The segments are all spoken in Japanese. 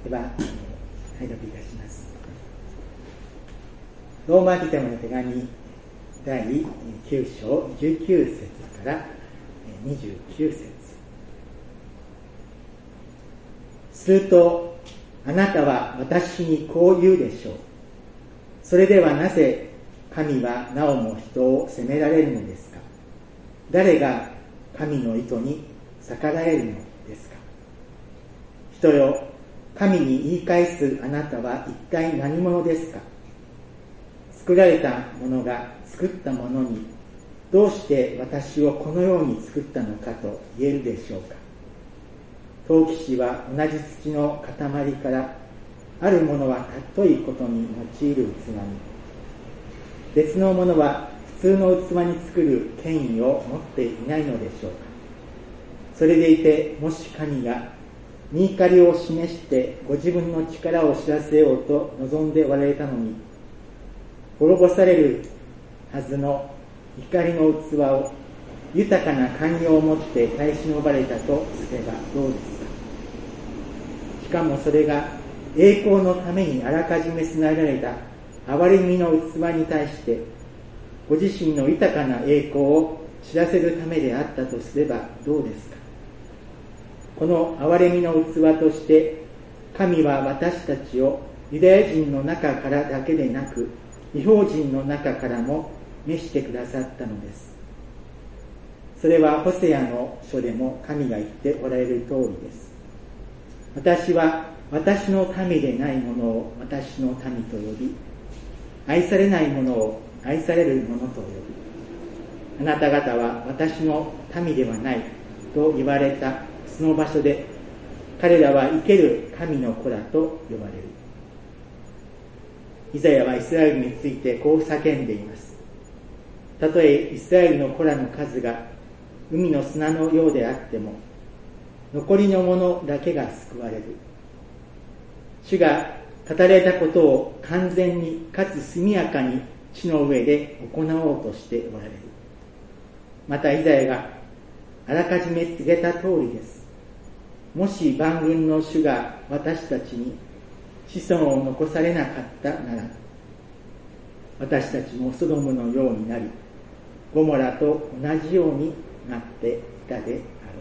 では、拝読いたします。ローマ人への手紙第9章19節から29節。するとあなたは私にこう言うでしょう。それではなぜ神はなおも人を責められるのですか。誰が神の意図に逆らえるのですか。人よ、神に言い返すあなたは一体何者ですか。作られたものが作ったものに、どうして私をこのように作ったのかと言えるでしょうか。陶器師は同じ土の塊からあるものは尊いことに用いる器に、別のものは普通の器に作る権威を持っていないのでしょうか。それでいて、もし神が御怒りを示してご自分の力を知らせようと望んでおられたのに、滅ぼされるはずの怒りの器を豊かな寛容をもって耐え忍ばれたとすればどうですか。しかもそれが栄光のためにあらかじめ備えられた憐れみの器に対してご自身の豊かな栄光を知らせるためであったとすればどうですか。この憐れみの器として神は私たちをユダヤ人の中からだけでなく異邦人の中からも召してくださったのです。それはホセアの書でも神が言っておられる通りです。私は私の民でないものを私の民と呼び、愛されないものを愛されるものと呼び、あなた方は私の民ではないと言われたその場所で、彼らは生ける神の子らと呼ばれる。イザヤはイスラエルについてこう叫んでいます。たとえイスラエルの子らの数が海の砂のようであっても、残りのものだけが救われる。主が語られたことを完全にかつ速やかに地の上で行おうとしておられる。またイザヤがあらかじめ告げた通りです。もし万軍の主が私たちに子孫を残されなかったなら、私たちもソドムのようになり、ゴモラと同じようになっていたであろう。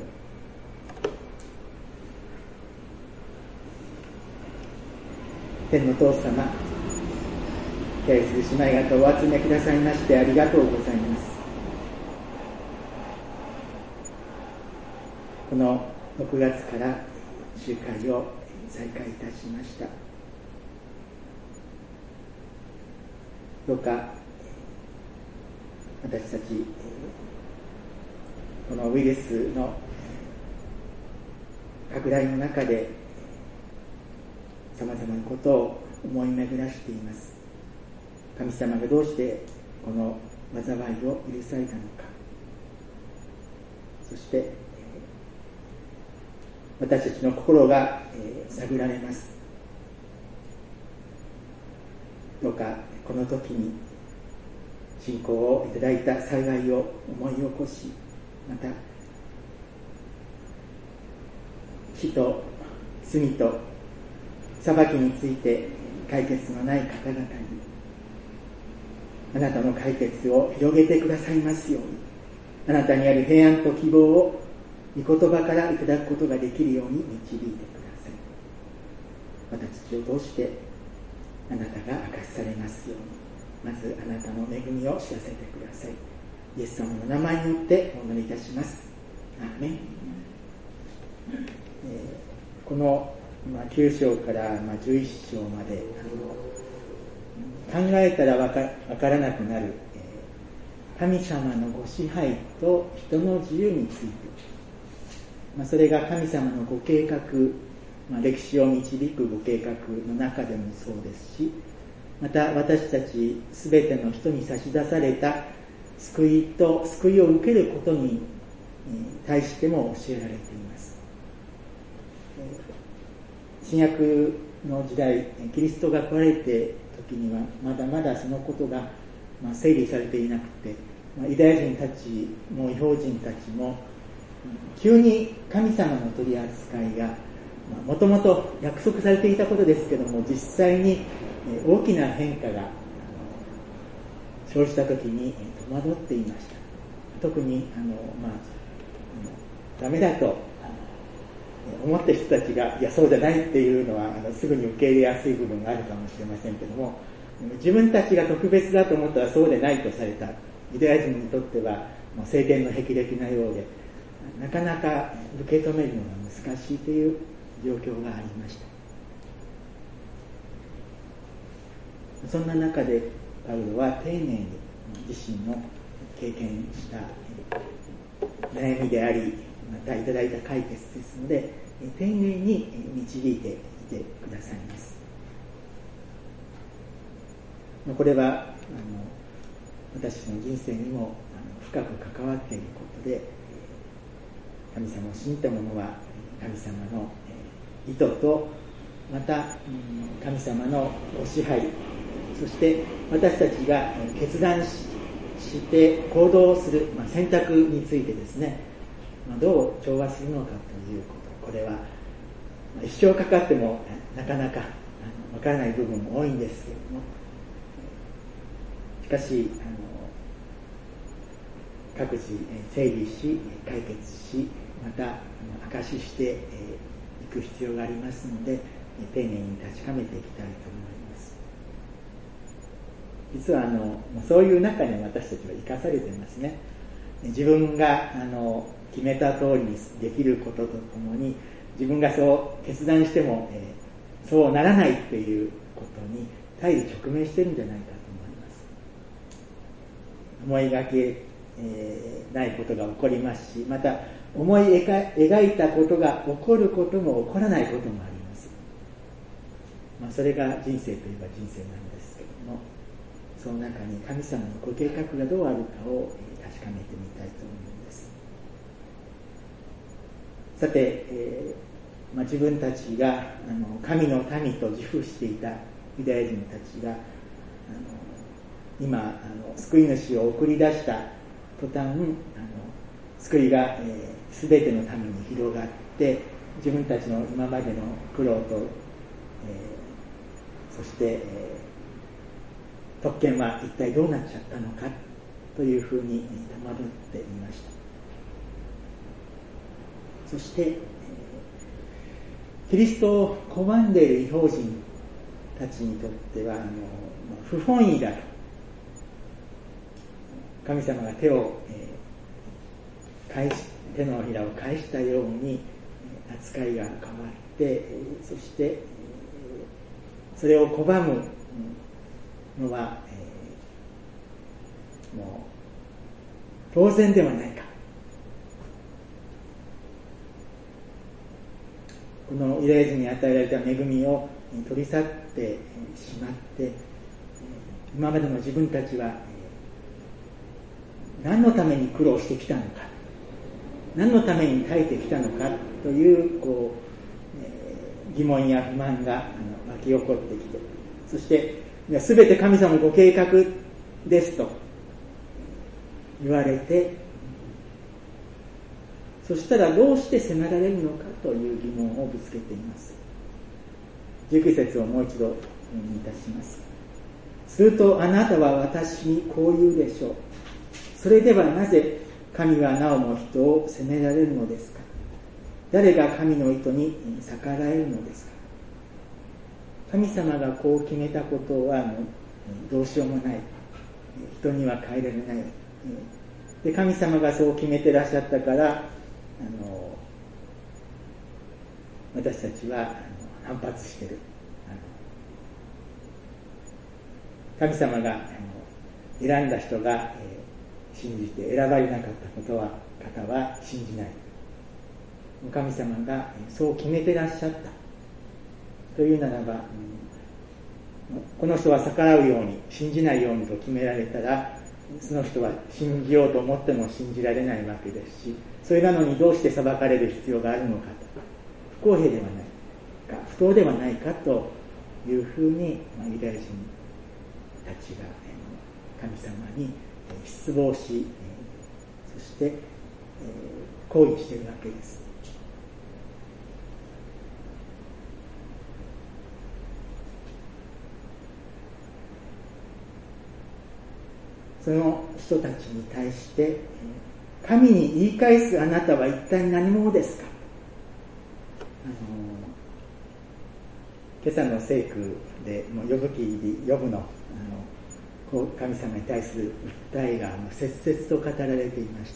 天の父様、敬愛する姉妹方をお集めくださいましてありがとうございます。この6月から集会を再開いたしました。どうか私たちこのウイルスの拡大の中でさまざまなことを思い巡らしています。神様がどうしてこの災いを許されたのか、そして私たちの心が探られます。どうかこの時に信仰をいただいた幸いを思い起こし、また死と罪と裁きについて解決のない方々にあなたの解決を広げてくださいますように、あなたにある平安と希望を御言葉からいただくことができるように導いてください。私たちを通してあなたが明かしされますように、まずあなたの恵みを知らせてください。イエス様の名前によってお祈りいたします。アーメン。この9章から11章まで考えたらわからなくなる神様のご支配と人の自由について、それが神様のご計画、歴史を導くご計画の中でもそうですし、また私たちすべての人に差し出された救いと救いを受けることに対しても教えられています。新約の時代、キリストが来られて時にはまだまだそのことが整理されていなくて、ユダヤ人たちも異邦人たちも急に神様の取り扱いがもともと約束されていたことですけども、実際に大きな変化が生じたときに戸惑っていました。特にダメだと思った人たちが、いやそうじゃないっていうのはすぐに受け入れやすい部分があるかもしれませんけども、自分たちが特別だと思ったらそうでないとされたユダヤ人にとっては聖典の霹靂なようで、なかなか受け止めるのが難しいという状況がありました。そんな中でパウロは丁寧に自身の経験した悩みであり、またいただいた解決ですので、丁寧に導いていてくださいます。これは私の人生にも深く関わっていることで、神様を信じた者は神様の意図と、また神様のご支配、そして私たちが決断して行動する選択についてですね、どう調和するのかということ、これは一生かかってもなかなかわからない部分も多いんですけれども、しかし各自整理し解決し、また証ししていく必要がありますので、丁寧に確かめていきたいと思います。実はそういう中に私たちは生かされていますね。自分が決めた通りにできることとともに、自分がそう決断しても、そうならないということに大変直面しているんじゃないかと思います。思いがけないことが起こりますし、また思い描いたことが起こることも起こらないこともあります。それが人生といえば人生なんですけれども、その中に神様のご計画がどうあるかを確かめてみたいと思うんです。さて、自分たちが神の民と自負していたユダヤ人たちが今救い主を送り出した途端、救いが全てのために広がって、自分たちの今までの苦労と、そして、特権は一体どうなっちゃったのかというふうに戸惑っていました。そしてキリストを拒んでいる異邦人たちにとっては不本意だと、神様が手のひらを返したように扱いが変わって、そしてそれを拒むのは、もう当然ではないか。このユダヤ人に与えられた恵みを取り去ってしまって、今までの自分たちは何のために苦労してきたのか、何のために耐えてきたのかという疑問や不満が湧き起こってきて、そして全て神様のご計画ですと言われて、そしたらどうして責められるのかという疑問をぶつけています。19節をもう一度読みいたします。するとあなたは私にこう言うでしょう。それではなぜ神はなおも人を責められるのですか。誰が神の意図に逆らえるのですか。神様がこう決めたことはどうしようもない。人には変えられない。で、神様がそう決めてらっしゃったから、私たちは反発している。神様が選んだ人が信じて選ばれなかった方は信じない。神様がそう決めてらっしゃったというならば、この人は逆らうように信じないようにと決められたら、その人は信じようと思っても信じられないわけですし、それなのにどうして裁かれる必要があるのかと、不公平ではないか、不当ではないかというふうにユダヤ人たちが神様に失望し、そして抗議しているわけです。 その人たちに対して、神に言い返すあなたは一体何者ですか。今朝の聖句でヨブ記ヨブの神様に対する訴えが切々と語られていました。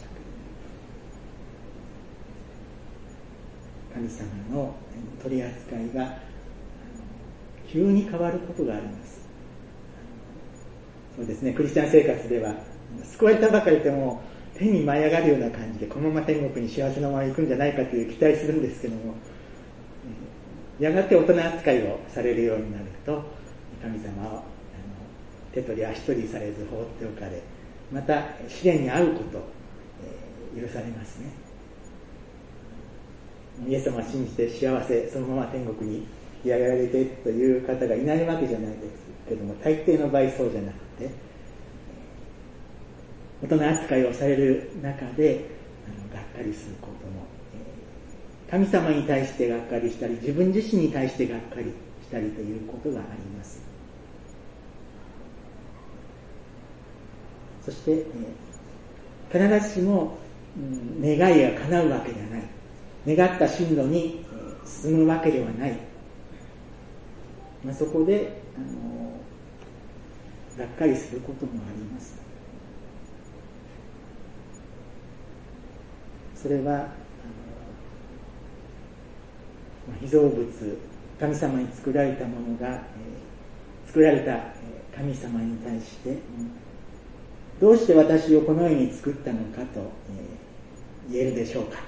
神様の取り扱いが急に変わることがあります。そうですね、クリスチャン生活では救われたばかりでも天に舞い上がるような感じでこのまま天国に幸せなまま行くんじゃないかという期待するんですけども、やがて大人扱いをされるようになると神様は手取り足取りされず放っておかれ、また試練に遭うこと、許されますね。イエス様を信じて幸せそのまま天国に引き上げられてという方がいないわけじゃないですけども、大抵の場合そうじゃなくて、大人扱いをされる中でがっかりすることも、神様に対してがっかりしたり自分自身に対してがっかりしたりということがあります。そして、必ずしも、願いが叶うわけではない、願った進路に進むわけではない、そこでがっかりすることもあります。それは被造物、神様に作られたものが、作られた神様に対してどうして私をこのように作ったのかと、言えるでしょうか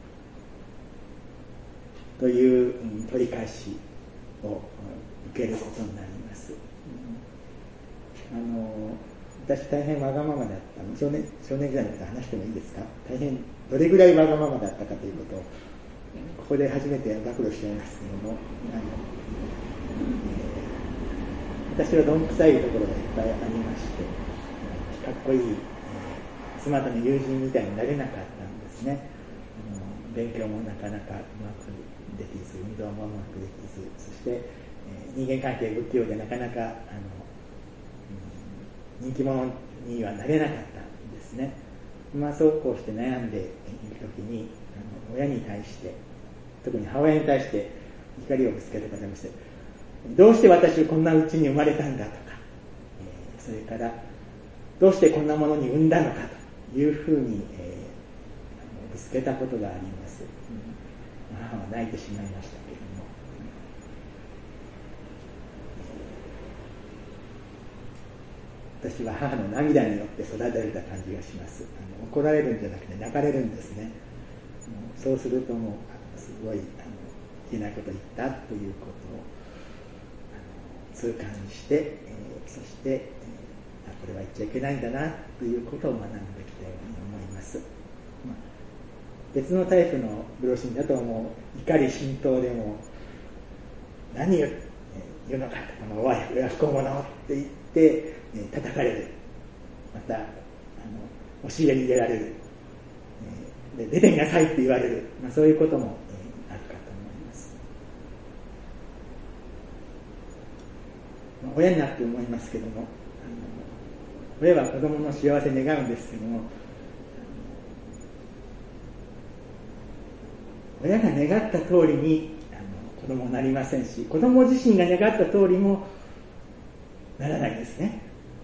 という取り返しを受けることになります。私大変わがままだったの、少年時代のこと話してもいいですか。大変どれぐらいわがままだったかということをここで初めて暴露しちゃいますけども、私はどんくさいところがいっぱいありまして、かっこいい、妻との友人みたいになれなかったんですね。勉強もなかなかうまくできず、運動もうまくできず、そして、人間関係不器用でなかなか人気者にはなれなかったんですね。そうこうして悩んでいるときに親に対して、特に母親に対して怒りをぶつけてくれまして、どうして私こんなうちに生まれたんだとか、それからどうしてこんなものに産んだのかというふうに、ぶつけたことがあります。母は泣いてしまいましたけれども、私は母の涙によって育てられた感じがします。怒られるんじゃなくて泣かれるんですね。そうするともうすごいいけないことを言ったということを痛感して、そして、これは言っちゃいけないんだなということを学んできたように思います。別のタイプの両親だともう怒り心頭でも何を言うのかと、この親不孝者って言って叩かれる、また押し入れに入れられる、で出てみなさいって言われる、そういうこともあるかと思います。親になって思いますけども、親は子供の幸せ願うんですけども、親が願った通りに子供になりませんし、子供自身が願った通りもならないですね。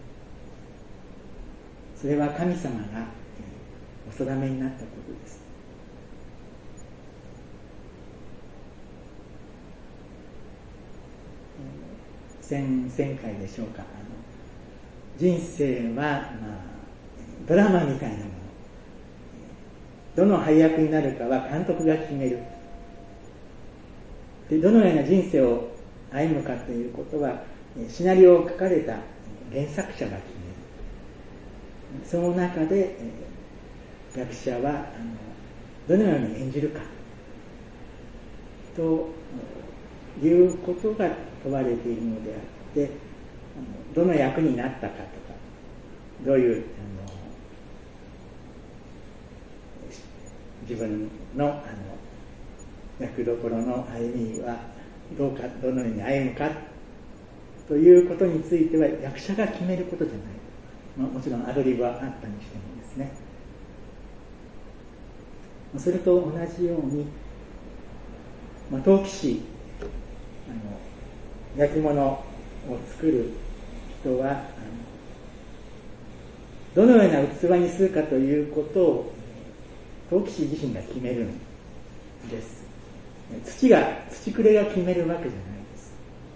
それは神様がお定めになったことです。前回でしょうか、人生は、ドラマみたいなもの、どの配役になるかは監督が決める。で、どのような人生を歩むかということはシナリオを書かれた原作者が決める。その中で役者はどのように演じるかということが問われているのであって、どの役になったかとか、どういう自分の役どころの歩みはどのように歩むかということについては役者が決めることじゃない。 もちろんアドリブはあったにしてもですね、それと同じように、陶器師、焼き物を作る人はどのような器にするかということを陶器師自身が決めるんです。土くれが決めるわけじゃないです。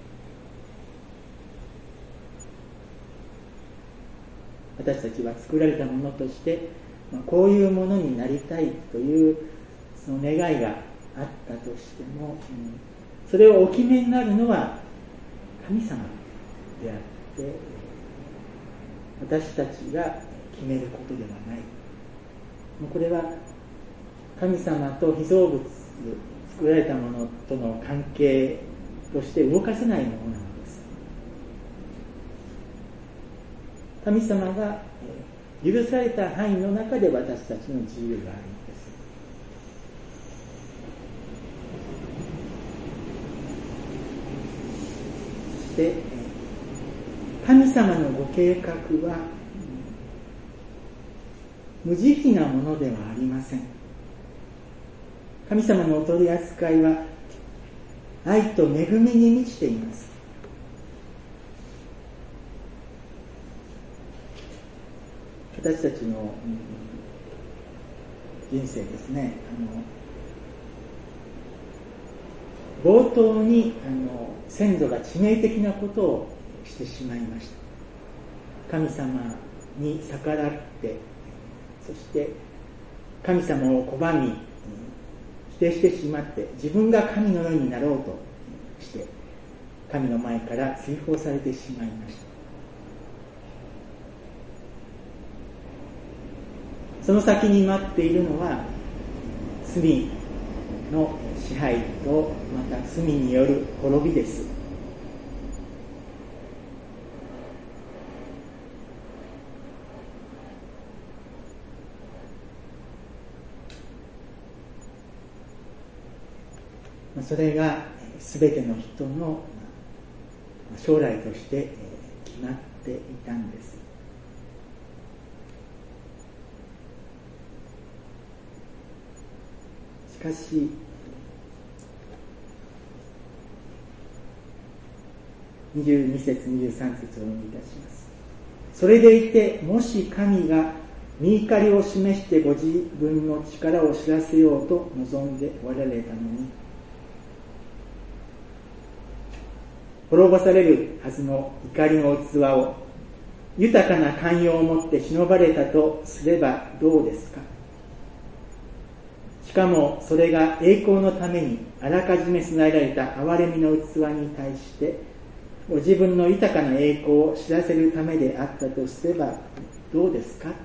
私たちは作られたものとして、こういうものになりたいというその願いがあったとしても、それをお決めになるのは神様であって、私たちが決めることではない。これは神様と被造物、作られたものとの関係として動かせないものなのです。神様が許された範囲の中で私たちの自由があるのです。そして神様のご計画は無慈悲なものではありません。神様のお取り扱いは愛と恵みに満ちています。私たちの人生ですね、冒頭に先祖が致命的なことをしてしまいました。神様に逆らって、そして神様を拒み否定してしまって、自分が神のようになろうとして神の前から追放されてしまいました。その先に待っているのは罪の支配と、また罪による滅びです。それが全ての人の将来として決まっていたんです。しかし22節23節をお読みいたします。それでいて、もし神が御怒りを示してご自分の力を知らせようと望んでおられたのに、滅ぼされるはずの怒りの器を豊かな寛容をもって忍ばれたとすればどうですか。しかもそれが栄光のためにあらかじめ備えられた憐れみの器に対してご自分の豊かな栄光を知らせるためであったとすればどうですか。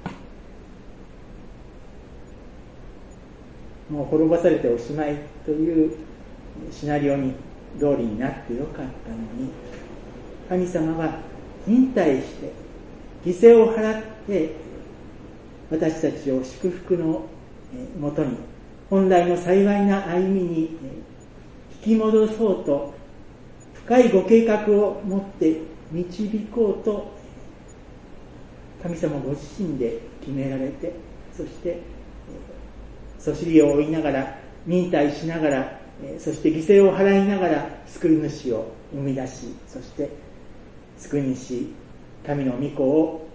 もう滅ぼされておしまいというシナリオに通りになってよかったのに、神様は忍耐して犠牲を払って私たちを祝福のもとに本来の幸いな歩みに引き戻そうと深いご計画を持って導こうと神様ご自身で決められて、そしてそしりを追いながら忍耐しながら、そして犠牲を払いながら救い主を生み出し、そして救い主神の御子を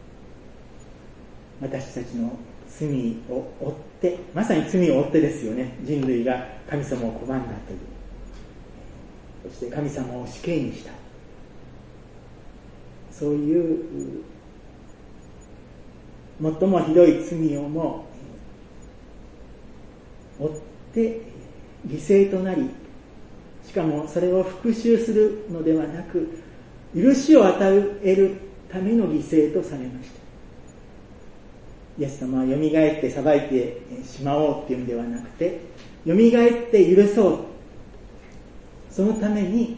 私たちの罪を負って、まさに罪を負ってですよね、人類が神様を拒んだという、そして神様を死刑にした、そういう最もひどい罪をも負って犠牲となり、しかもそれを復讐するのではなく許しを与えるための犠牲とされました。イエス様はよみがえって裁いてしまおうというのではなくて、よみがえって許そう、そのために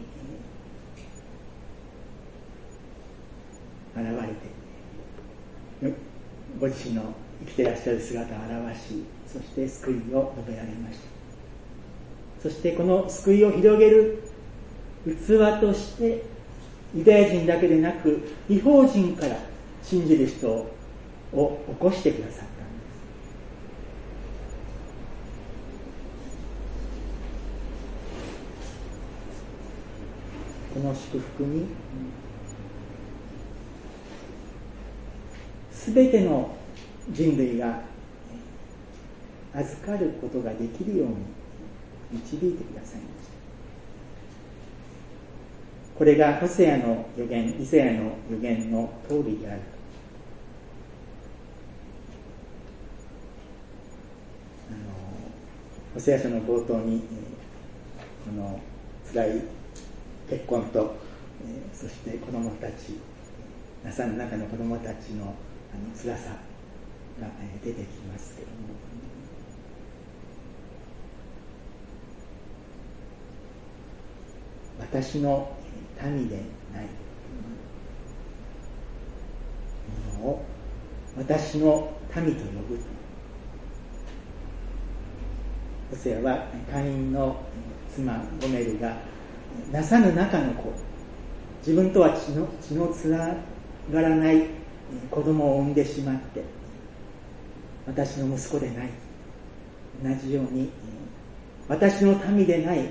現れてご自身の生きていらっしゃる姿を表し、そして救いを述べられました。そしてこの救いを広げる器としてユダヤ人だけでなく異邦人から信じる人を起こしてくださったんです。この祝福にすべての人類が預かることができるように導いてくださいました。これがホセアの預言、イザヤの預言の通りである。ホセア書の冒頭にこの辛い結婚と、そして子供たち、ナサの中の子供たちの辛さが出てきますけれども、私の民でないものを私の民と呼ぶと。ホセアはカインの妻ゴメルがなさぬ中の子、自分とは血のつながらない子供を産んでしまって私の息子でない、同じように私の民でない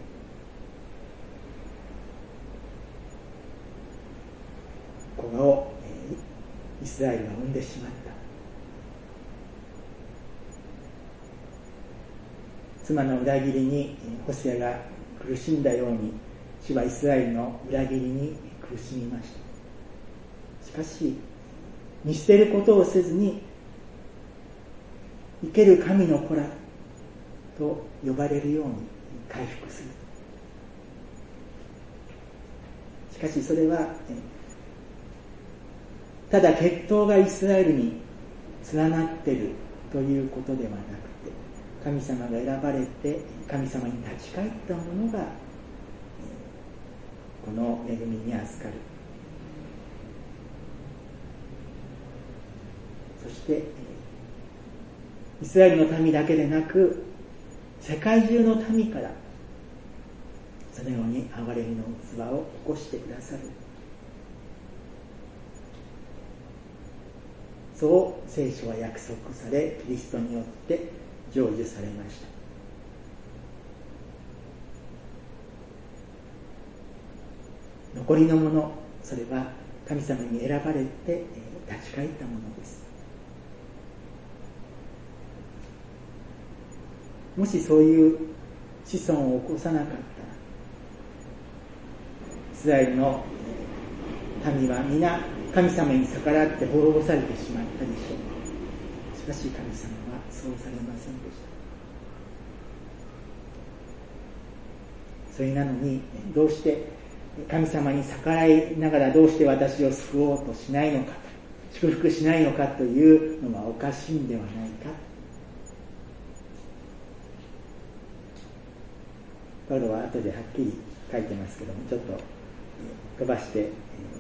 子をイスラエルが産んでしまった。妻の裏切りにホセアが苦しんだように、主はイスラエルの裏切りに苦しみました。しかし見捨てることをせずに生ける神の子らと呼ばれるように回復する。しかしそれはただ血統がイスラエルに連なっているということではなくて、神様が選ばれて神様に立ち返った者がこの恵みに預かる。そしてイスラエルの民だけでなく世界中の民からそのように憐れみの器を起こしてくださる。そう聖書は約束され、キリストによって成就されました。残りのもの、それは神様に選ばれて立ち返ったものです。もしそういう子孫を起こさなかったら、イスラエルの民は皆神様に逆らって滅ぼされてしまったでしょう。しかし神様はそうされませんでした。それなのにどうして神様に逆らいながらどうして私を救おうとしないのか、祝福しないのかというのはおかしいんではないか。パウロは後ではっきり書いてますけども、ちょっと飛ばして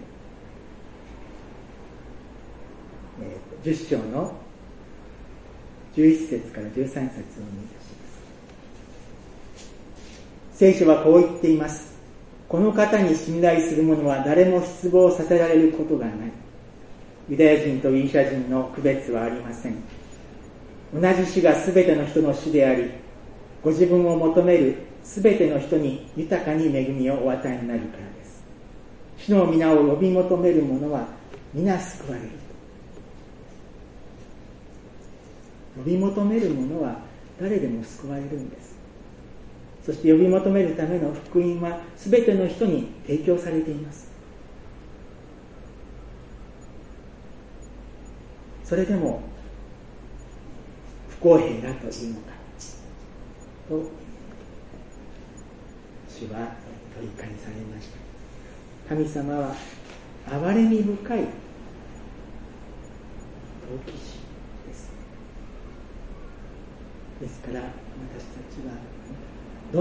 10章の11節から13節をお見いたします。聖書はこう言っています。この方に信頼する者は誰も失望させられることがない。ユダヤ人とギリシャ人の区別はありません。同じ主がすべての人の主であり、ご自分を求めるすべての人に豊かに恵みをお与えになるからです。主の皆を呼び求める者は皆救われる。呼び求める者は誰でも救われるんです。そして呼び求めるための福音はすべての人に提供されています。それでも不公平だというのかと主は取り返されました。神様は憐れみ深い陶器師です。ですから私たちはど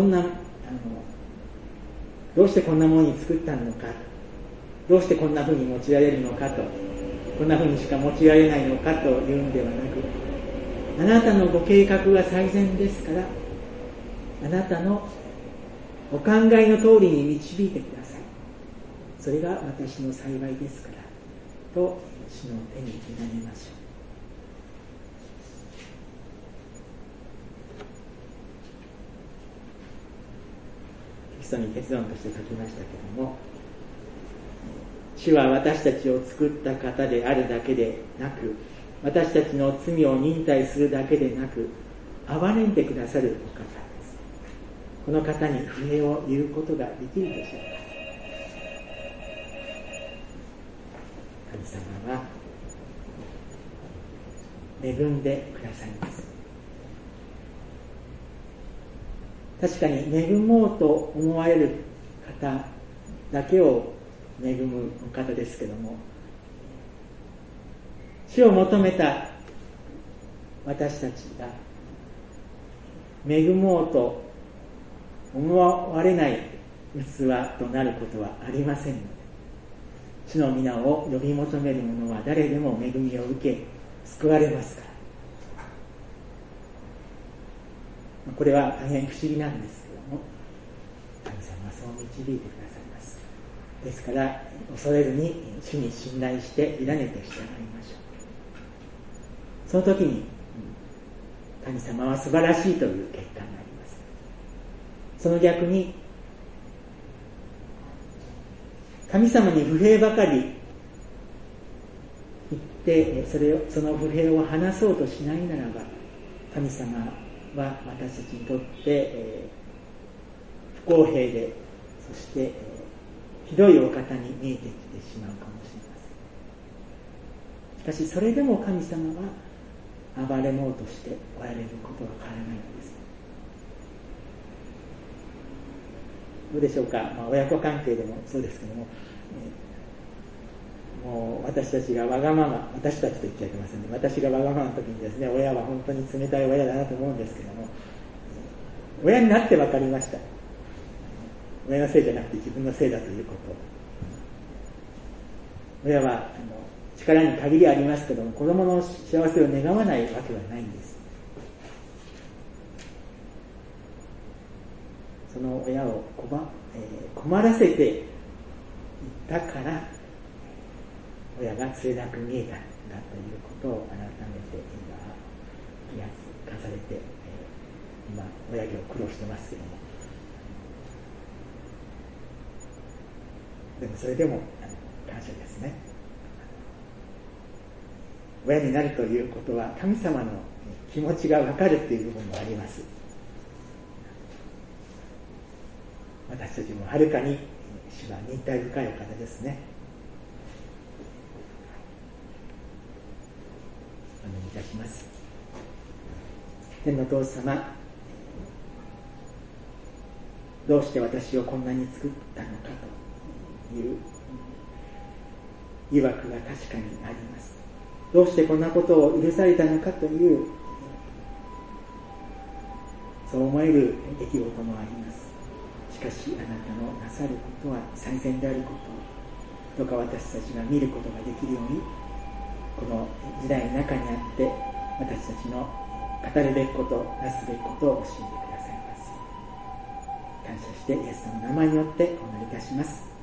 うしてこんなものに作ったのか、どうしてこんな風に用いられるのかと、こんな風にしか用いられないのかというんではなく、あなたのご計画が最善ですから、あなたのお考えの通りに導いてください。それが私の幸いですからと主の手に委ねましょう。テキストに結論として書きましたけども、主は私たちを作った方であるだけでなく、私たちの罪を忍耐するだけでなく、憐れんでくださるお方です。この方に不平を言うことができるでしょうか。神様は恵んでくださいます。確かに恵もうと思われる方だけを恵むお方ですけども、主を求めた私たちが恵もうと思われない器となることはありませんので、主の皆を呼び求める者は誰でも恵みを受け救われますから。これは大変不思議なんですけども、神様はそう導いてくださいます。ですから恐れずに主に信頼して委ねて従いましょう。その時に神様は素晴らしいという結果になります。その逆に神様に不平ばかり言ってその不平を話そうとしないならば、神様は私たちにとって、不公平で、そして、ひどいお方に見えてきてしまうかもしれません。しかしそれでも神様は暴れもうとしておられることは変わらないのです。どうでしょうか、親子関係でもそうですけども、もう私たちがわがまま、私たちと言っちゃいけませんね。私がわがままの時にですね、親は本当に冷たい親だなと思うんですけども、親になって分かりました。親のせいじゃなくて自分のせいだということ。親は力に限りありますけども、子供の幸せを願わないわけはないんです。その親を困らせていったから親がつれなく見えたんだということを改めて今気がつかされて、今親業苦労してますけども、でもそれでも感謝ですね。親になるということは神様の気持ちが分かるという部分もあります。私たちもはるかに主は忍耐深いお方ですね。お願いいたします。天のお父様、どうして私をこんなに作ったのかという疑惑が確かにあります。どうしてこんなことを許されたのかという、そう思える出来事もあります。しかしあなたのなさることは最善であることを、どうか私たちが見ることができるように、この時代の中にあって私たちの語るべきこと、なすべきことを教えてくださいます。感謝してイエス様の名前によってお祈りいたします。